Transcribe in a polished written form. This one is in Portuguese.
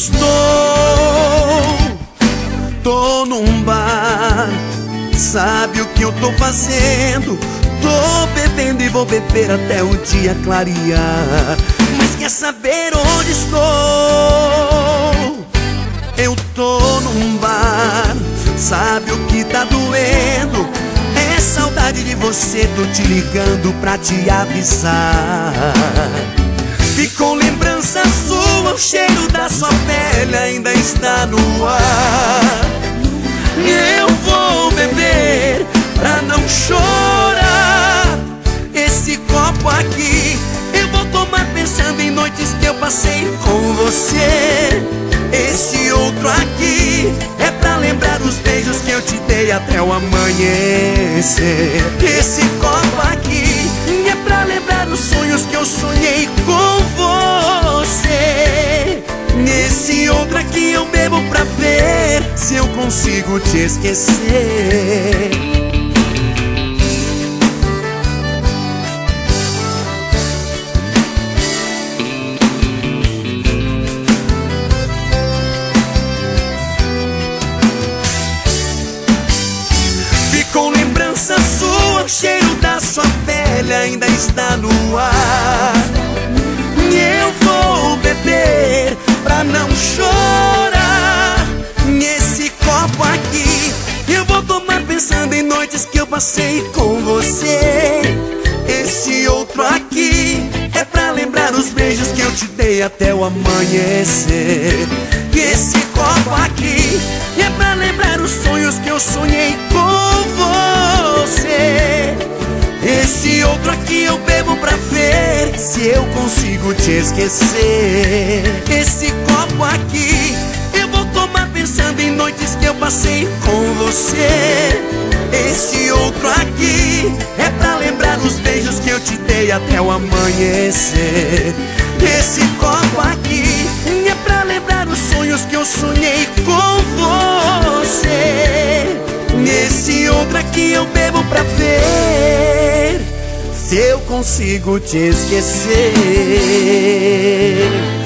estou. Tô num bar, sabe o que eu tô fazendo? Tô bebendo e vou beber até o dia clarear. Mas quer saber onde estou? Eu tô num bar, sabe o que tá doendo? É saudade de você, tô te ligando pra te avisar. Ficou lembrança sua, o cheiro da sua pele ainda está no ar. Eu vou beber pra não chorar. Esse copo aqui eu vou tomar pensando em noites que eu passei com você. Esse outro aqui é pra lembrar os beijos que eu te dei até o amanhecer. Esse copo aqui é pra lembrar os sonhos que eu sonhei com você. Nesse outro aqui eu bebo pra ver se eu consigo te esquecer. Ficou lembrança sua, o cheiro da sua pele ainda está no ar. Eu vou beber pra não chorar. Nesse copo aqui eu vou tomar pensando em noites que eu passei com você. Esse outro aqui é pra lembrar os beijos que eu te dei até o amanhecer. Esse copo aqui é pra lembrar os sonhos que eu sonhei com você. Esse outro aqui eu bebo pra ver se eu consigo te esquecer. Esse copo aqui eu vou tomar pensando em noites que eu passei com você. Esse outro aqui é pra lembrar os beijos que eu te dei até o amanhecer. Esse copo aqui é pra lembrar os sonhos que eu sonhei com você. Nesse outro aqui eu bebo pra ver se eu consigo te esquecer.